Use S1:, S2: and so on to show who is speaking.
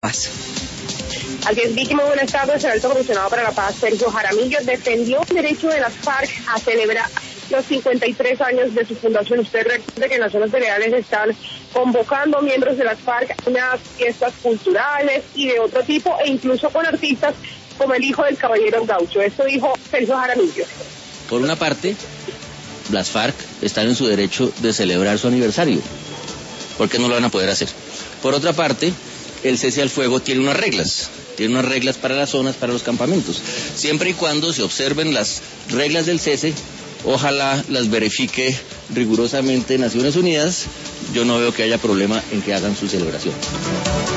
S1: Paz.
S2: Así es, Vicky, muy buenas tardes. El alto comisionado para la paz, Sergio Jaramillo, defendió el derecho de las FARC a celebrar los 53 años de su fundación. Usted recuerde que en las zonas federales están convocando miembros de las FARC a unas fiestas culturales y de otro tipo, e incluso con artistas como el hijo del caballero gaucho. Esto dijo Sergio Jaramillo.
S1: Por una parte, las FARC están en su derecho de celebrar su aniversario, porque no lo van a poder hacer. Por otra parte, el cese al fuego tiene unas reglas para las zonas, para los campamentos. Siempre y cuando se observen las reglas del cese, ojalá las verifique rigurosamente Naciones Unidas, yo no veo que haya problema en que hagan su celebración.